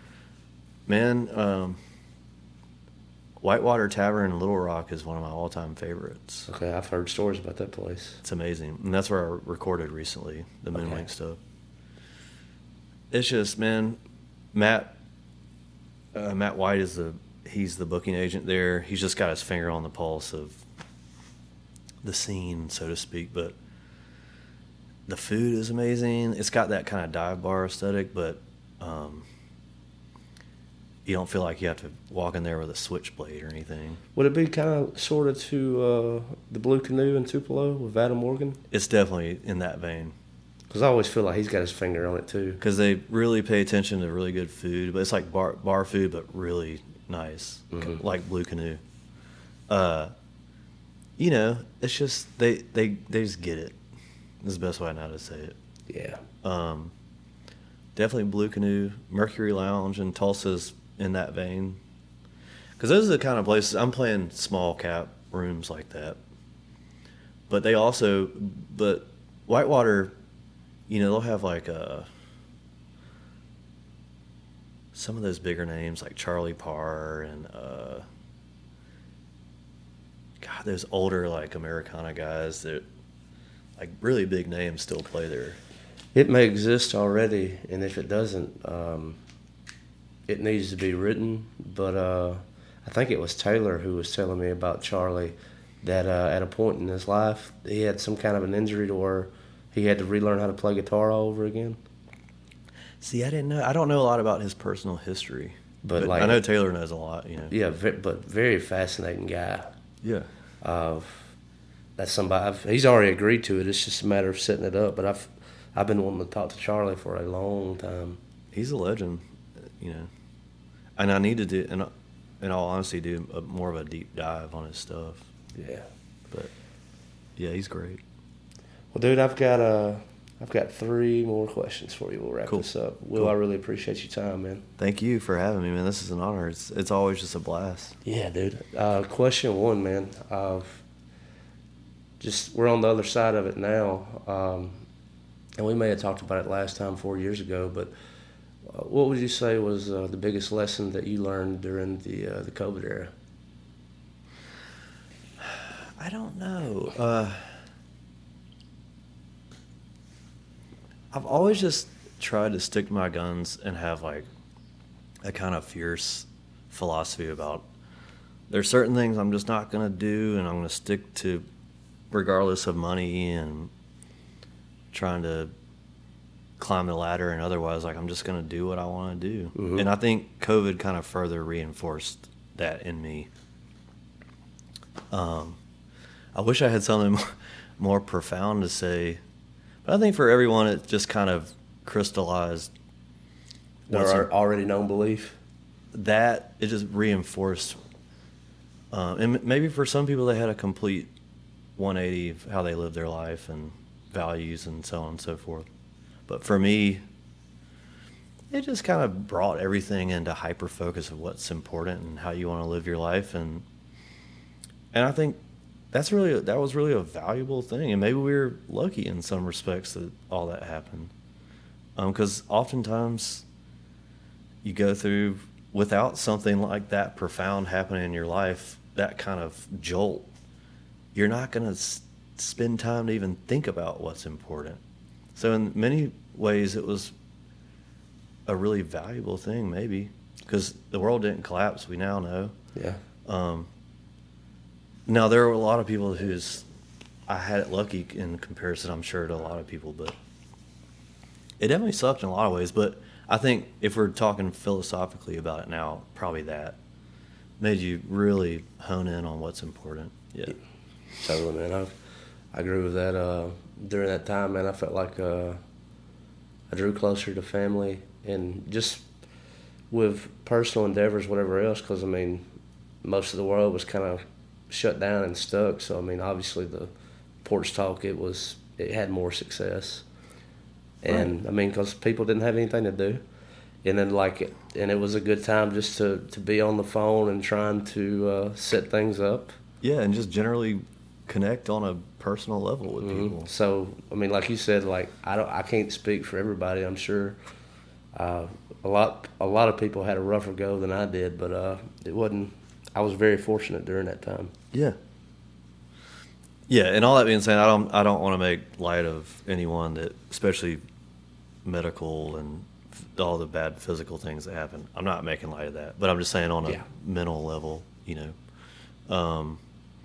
D: Man, Whitewater Tavern in Little Rock is one of my all-time favorites.
C: Okay, I've heard stories about that place.
D: It's amazing. And that's where I recorded recently, the Moonlink stuff. It's just, man, Matt White he's the booking agent there. He's just got his finger on the pulse of the scene, so to speak, but the food is amazing. It's got that kind of dive bar aesthetic, but you don't feel like you have to walk in there with a switchblade or anything.
C: Would it be kind of sort of to the Blue Canoe in Tupelo with Adam Morgan?
D: It's definitely in that vein.
C: Because I always feel like he's got his finger on it too.
D: Because they really pay attention to really good food, but it's like bar food, but really nice, like Blue Canoe. You know, it's just they just get it. That's the best way I know how to say it.
C: Yeah.
D: Definitely Blue Canoe, Mercury Lounge, and Tulsa's in that vein. Because those are the kind of places I'm playing small cap rooms like that. But Whitewater, you know, they'll have like some of those bigger names like Charlie Parr and those older like Americana guys that like really big names still play there.
C: It may exist already, and if it doesn't, it needs to be written. But I think it was Taylor who was telling me about Charlie, that at a point in his life he had some kind of an injury to where he had to relearn how to play guitar all over again.
D: See, I didn't know. I don't know a lot about his personal history, but like, I know Taylor knows a lot. You know.
C: Yeah, but very fascinating guy.
D: Yeah.
C: That's somebody. He's already agreed to it. It's just a matter of setting it up. But I've been wanting to talk to Charlie for a long time.
D: He's a legend, you know. And I need to do, in all honesty, do more of a deep dive on his stuff.
C: Yeah.
D: But yeah, he's great.
C: Well, dude, I've got I've got 3 more questions for you. We'll wrap this up. Will, cool. I really appreciate your time, man.
D: Thank you for having me, man. This is an honor. It's always just a blast.
C: Yeah, dude. Question 1, man. We're on the other side of it now, and we may have talked about it last time 4 years ago, but what would you say was the biggest lesson that you learned during the COVID era?
D: I don't know. I've always just tried to stick to my guns and have like a kind of fierce philosophy about there's certain things I'm just not going to do, and I'm going to stick to regardless of money and trying to climb the ladder, and otherwise like I'm just going to do what I want to do. Mm-hmm. And I think COVID kind of further reinforced that in me. I wish I had something more profound to say, but I think for everyone it just kind of crystallized
C: our already known belief.
D: That it just reinforced, and maybe for some people they had a complete 180 of how they live their life and values and so on and so forth. But for me, it just kind of brought everything into hyper focus of what's important and how you want to live your life, and I think that was really a valuable thing, and maybe we were lucky in some respects that all that happened, because oftentimes you go through without something like that profound happening in your life, that kind of jolt, you're not going to spend time to even think about what's important. So in many ways it was a really valuable thing, maybe, because the world didn't collapse, we now know.
C: Yeah.
D: Now, there were a lot of people I had it lucky in comparison, I'm sure, to a lot of people, but it definitely sucked in a lot of ways. But I think if we're talking philosophically about it now, probably that made you really hone in on what's important. Yeah.
C: Totally, man. I agree with that. During that time, man, I felt like I drew closer to family and just with personal endeavors, whatever else, because, I mean, most of the world was kind of shut down and stuck. So, I mean, obviously the Porch Talk, it had more success. And, right. I mean, because people didn't have anything to do. And then, and it was a good time just to be on the phone and trying to set things up.
D: Yeah, and just generally connect on a personal level with people.
C: So, I mean, like you said, I can't speak for everybody. I'm sure a lot of people had a rougher go than I did, but it wasn't. I was very fortunate during that time.
D: Yeah. Yeah, and all that being said, I don't want to make light of anyone that, especially medical and all the bad physical things that happen. I'm not making light of that, but I'm just saying on a mental level, you know.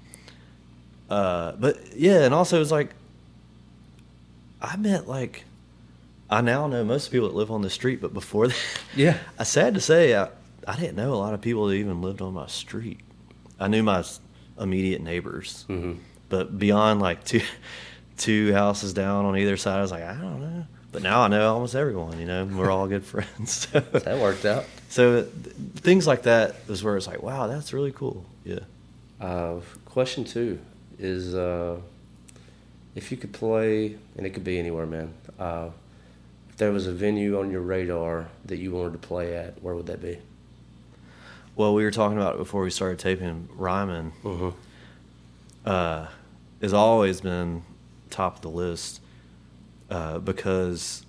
D: But yeah, and also it's like I now know most of the people that live on the street, but before that,
C: yeah,
D: it's sad to say I didn't know a lot of people that even lived on my street. I knew my immediate neighbors, but beyond like two houses down on either side, I was like, I don't know. But now I know almost everyone. You know, we're all good friends. So,
C: that worked out.
D: So things like that is where it's like, wow, that's really cool. Yeah.
C: Question 2 is if you could play, and it could be anywhere, man. If there was a venue on your radar that you wanted to play at, where would that be?
D: Well, we were talking about it before we started taping. Ryman has always been top of the list because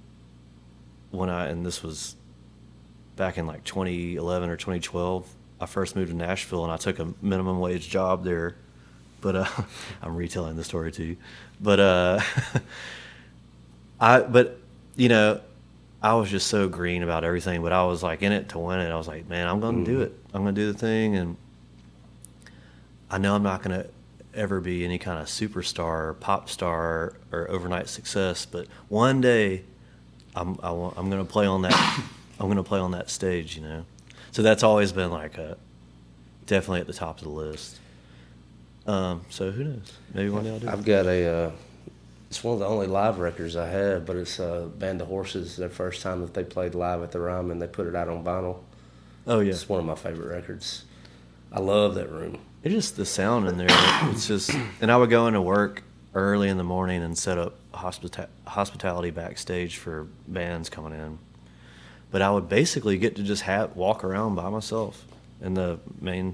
D: and this was back in like 2011 or 2012, I first moved to Nashville and I took a minimum wage job there. But I'm retelling the story to you. But you know, I was just so green about everything, but I was like in it to win it. I was like, man, I'm going to do it. I'm going to do the thing. And I know I'm not going to ever be any kind of superstar or pop star or overnight success, but one day I'm going to play on that. I'm going to play on that stage, you know? So that's always been like definitely at the top of the list. So who knows? Maybe one day I'll do it.
C: I've got it's one of the only live records I have, but it's Band of Horses, their first time that they played live at the Ryman. They put it out on vinyl.
D: Oh, yeah.
C: It's one of my favorite records. I love that room.
D: It's just the sound in there. It's just, and I would go into work early in the morning and set up hospitality backstage for bands coming in. But I would basically get to just walk around by myself in the main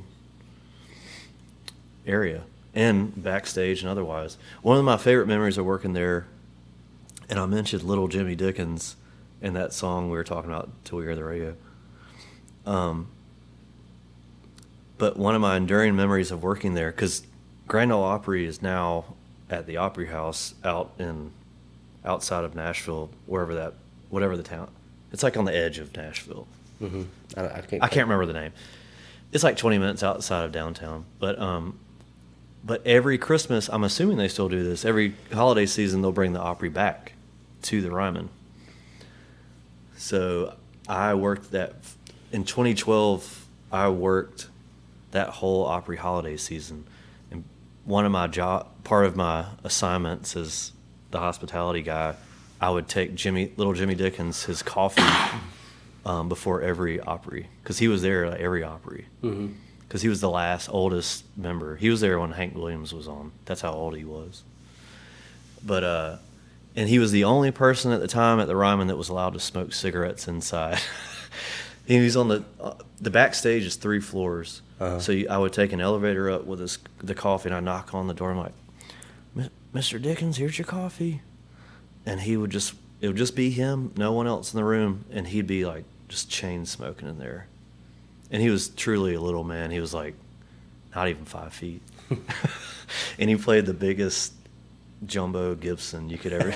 D: area and backstage and otherwise. One of my favorite memories of working there, and I mentioned Little Jimmy Dickens in that song we were talking about till we hear the radio. But one of my enduring memories of working there, because Grand Ole Opry is now at the Opry House outside of Nashville, whatever the town. It's like on the edge of Nashville.
C: Mm-hmm. I
D: can't remember the name. It's like 20 minutes outside of downtown. But every Christmas, I'm assuming they still do this. Every holiday season, they'll bring the Opry back to the Ryman. So I worked that in 2012. I worked that whole Opry holiday season, and part of my assignments as the hospitality guy, I would take Little Jimmy Dickens his coffee before every Opry, because he was there at every Opry, because he was the oldest member. He was there when Hank Williams was on. That's how old he was. But and he was the only person at the time at the Ryman that was allowed to smoke cigarettes inside. He was on the backstage is 3 floors. So I would take an elevator up with the coffee, and I knock on the door. I'm like, Mr. Dickens, here's your coffee. And it would just be him, no one else in the room, and he'd be like just chain smoking in there. And he was truly a little man. He was like not even 5 feet. And he played the biggest jumbo Gibson you could ever.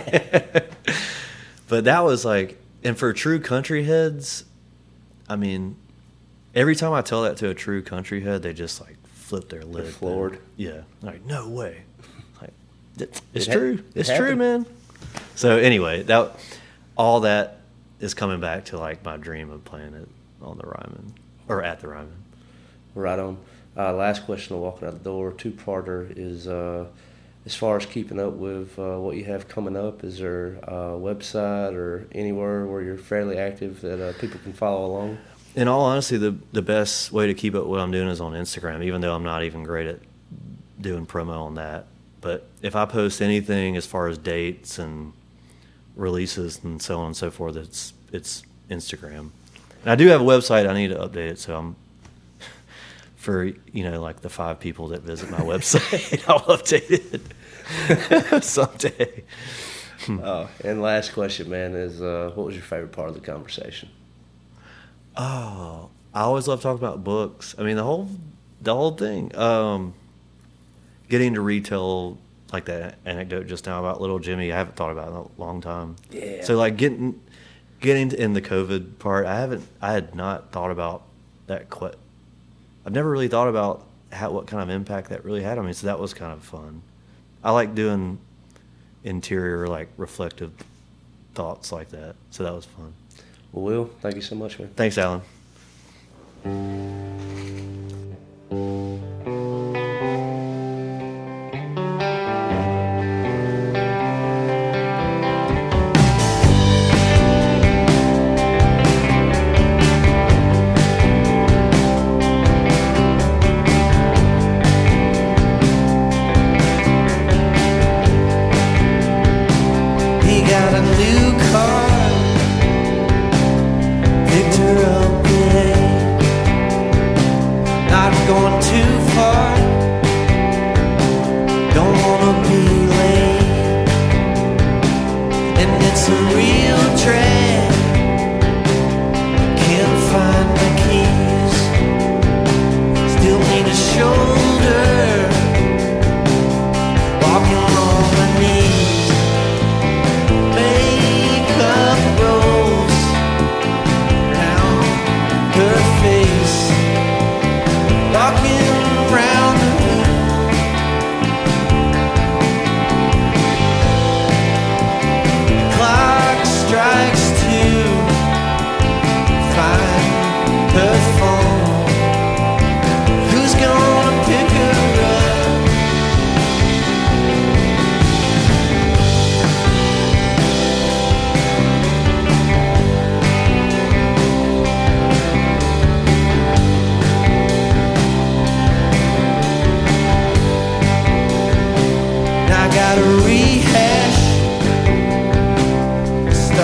D: But that was like, and for true country heads, I mean, every time I tell that to a true country head, they just like flip their lid.
C: They're floored.
D: Yeah, like no way. Like it's true. It's true, man. So anyway, all that is coming back to like my dream of playing it on the Ryman or at the Ryman.
C: Right on. Last question, walking out the door, 2-parter is as far as keeping up with what you have coming up. Is there a website or anywhere where you're fairly active that people can follow along?
D: In all honesty, the best way to keep up what I'm doing is on Instagram, even though I'm not even great at doing promo on that. But if I post anything as far as dates and releases and so on and so forth, it's Instagram. And I do have a website. I need to update it, so I'm for like the 5 people that visit my website, I'll update it someday.
C: And last question, man, is what was your favorite part of the conversation?
D: Oh, I always love talking about books. I mean, the whole thing. Getting to retell like that anecdote just now about Little Jimmy, I haven't thought about it in a long time.
C: Yeah.
D: So like getting in the COVID part, I had not thought about that. I've never really thought about what kind of impact that really had on me. So that was kind of fun. I like doing interior, like reflective thoughts like that. So that was fun.
C: Well, Will, thank you so much, man.
D: Thanks, Alan.
F: He got a new car, picked her up today.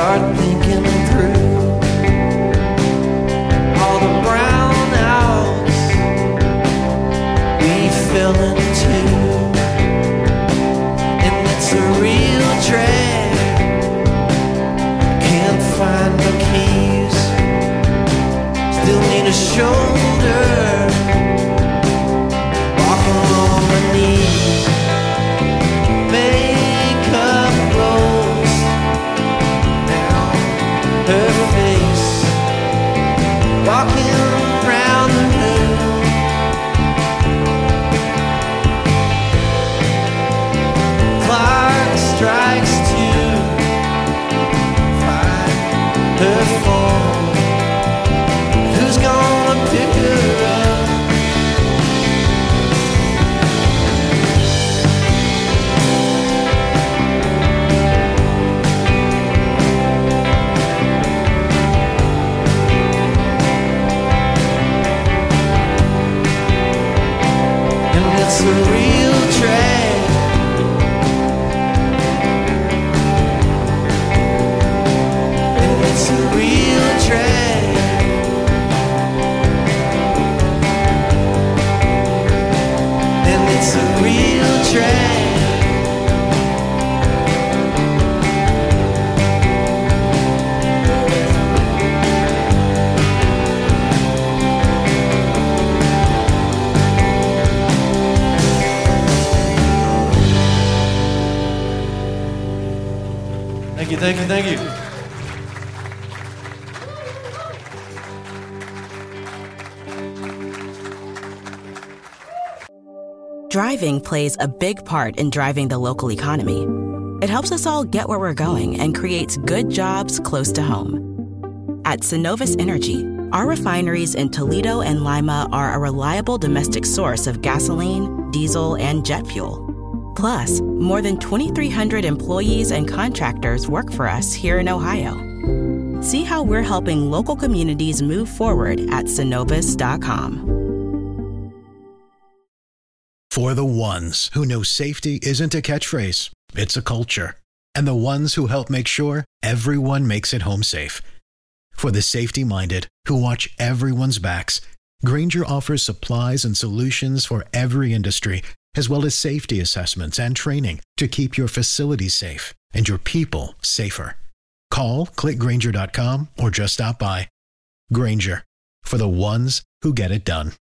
F: start thinking through all the brownouts we fell into, and it's a real drag. Can't find the keys, still need a shoulder, walking on my knees. Makeup rolls down her face, walking around the room. Clock strikes 2, find her phone. Who's gonna pick her up? And it's a real drag. And it's a real drag. And it's a real drag.
D: Thank you, thank you, thank you.
A: Driving plays a big part in driving the local economy. It helps us all get where we're going and creates good jobs close to home. At Synovus Energy, our refineries in Toledo and Lima are a reliable domestic source of gasoline, diesel, and jet fuel. Plus, more than 2,300 employees and contractors work for us here in Ohio. See how we're helping local communities move forward at Synovus.com.
B: For the ones who know safety isn't a catchphrase, it's a culture. And the ones who help make sure everyone makes it home safe. For the safety-minded who watch everyone's backs, Grainger offers supplies and solutions for every industry, as well as safety assessments and training to keep your facilities safe and your people safer. Call, click Grainger.com, or just stop by. Grainger, for the ones who get it done.